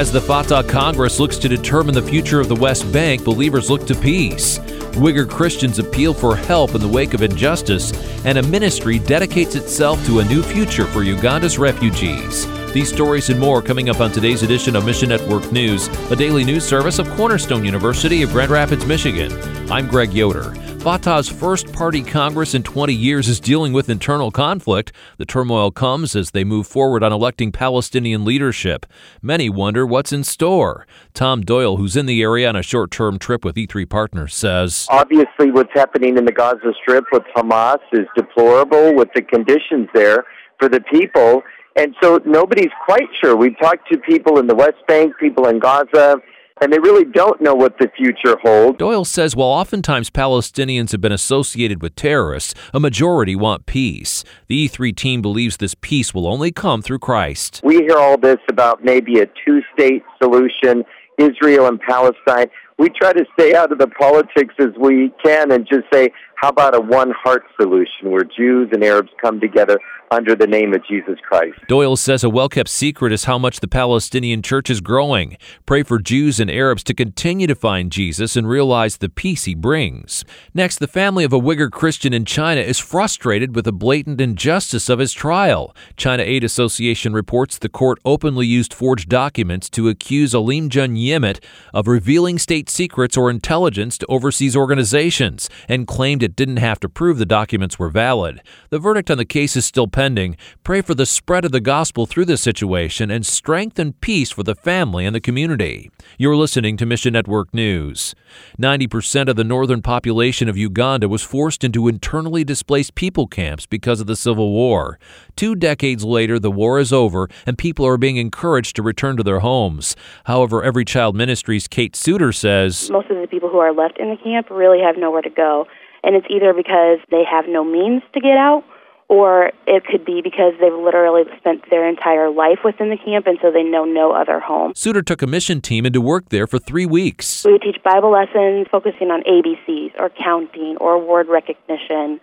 As the Fatah Congress looks to determine the future of the West Bank, believers look to peace. Uyghur Christians appeal for help in the wake of injustice, and a ministry dedicates itself to a new future for Uganda's refugees. These stories and more coming up on today's edition of Mission Network News, a daily news service of Cornerstone University of Grand Rapids, Michigan. I'm Greg Yoder. Fatah's first party Congress in 20 years is dealing with internal conflict. The turmoil comes as they move forward on electing Palestinian leadership. Many wonder what's in store. Tom Doyle, who's in the area on a short-term trip with E3 Partners, says, obviously what's happening in the Gaza Strip with Hamas is deplorable with the conditions there for the people. And so nobody's quite sure. We've talked to people in the West Bank, people in Gaza, and they really don't know what the future holds. Doyle says while oftentimes Palestinians have been associated with terrorists, a majority want peace. The E3 team believes this peace will only come through Christ. We hear all this about maybe a two-state solution, Israel and Palestine. We try to stay out of the politics as we can and just say, how about a one-heart solution where Jews and Arabs come together under the name of Jesus Christ? Doyle says a well-kept secret is how much the Palestinian church is growing. Pray for Jews and Arabs to continue to find Jesus and realize the peace he brings. Next, the family of a Uyghur Christian in China is frustrated with the blatant injustice of his trial. China Aid Association reports the court openly used forged documents to accuse Alim Jun Yimit of revealing state secrets or intelligence to overseas organizations and claimed it didn't have to prove the documents were valid. The verdict on the case is still pending. Pray for the spread of the gospel through this situation and strength and peace for the family and the community. You're listening to Mission Network News. 90% of the northern population of Uganda was forced into internally displaced people camps because of the civil war. 2 decades later, the war is over and people are being encouraged to return to their homes. However, Every Child Ministries' Kate Suter says, most of the people who are left in the camp really have nowhere to go. And it's either because they have no means to get out, or it could be because they've literally spent their entire life within the camp, and so they know no other home. Suter took a mission team into work there for 3 weeks. We would teach Bible lessons focusing on ABCs or counting or word recognition.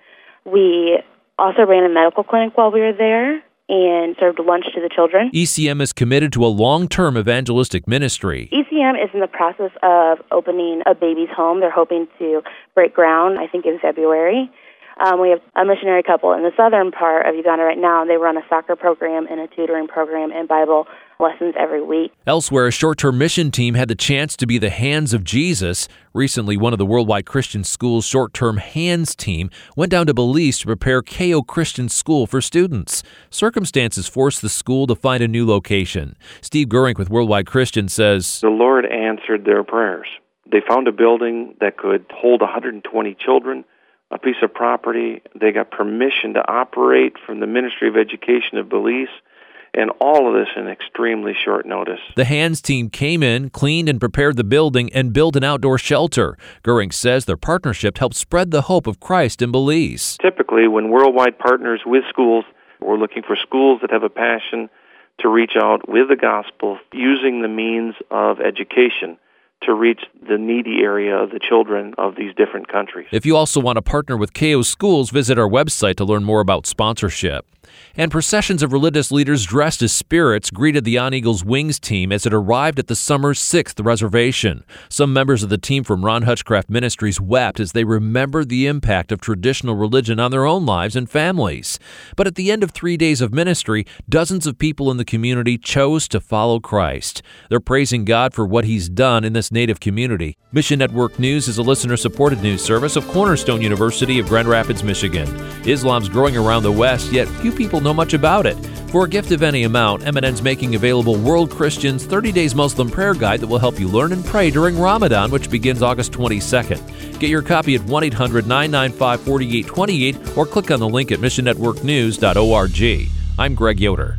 We also ran a medical clinic while we were there and served lunch to the children. ECM is committed to a long-term evangelistic ministry. ECM is in the process of opening a baby's home. They're hoping to break ground, I think, in February. We have a missionary couple in the southern part of Uganda right now. They run a soccer program and a tutoring program and Bible lessons every week. Elsewhere, a short-term mission team had the chance to be the hands of Jesus. Recently, one of the Worldwide Christian School's short-term hands team went down to Belize to prepare KO Christian School for students. Circumstances forced the school to find a new location. Steve Gurink with Worldwide Christian says, the Lord answered their prayers. They found a building that could hold 120 children, a piece of property. They got permission to operate from the Ministry of Education of Belize, and all of this in extremely short notice. The hands team came in, cleaned and prepared the building, and built an outdoor shelter. Gurink says their partnership helped spread the hope of Christ in Belize. Typically, when Worldwide partners with schools, we're looking for schools that have a passion to reach out with the gospel using the means of education to reach the needy area of the children of these different countries. If you also want to partner with KO Schools, visit our website to learn more about sponsorship. And processions of religious leaders dressed as spirits greeted the On Eagle's Wings team as it arrived at the summer's 6th reservation. Some members of the team from Ron Hutchcraft Ministries wept as they remembered the impact of traditional religion on their own lives and families. But at the end of 3 days of ministry, dozens of people in the community chose to follow Christ. They're praising God for what He's done in this Native community. Mission Network News is a listener-supported news service of Cornerstone University of Grand Rapids, Michigan. Islam's growing around the West, yet few people know much about it. For a gift of any amount, MNN's making available World Christian's 30 Days Muslim Prayer Guide that will help you learn and pray during Ramadan, which begins August 22nd. Get your copy at 1-800-995-4828 or click on the link at missionnetworknews.org. I'm Greg Yoder.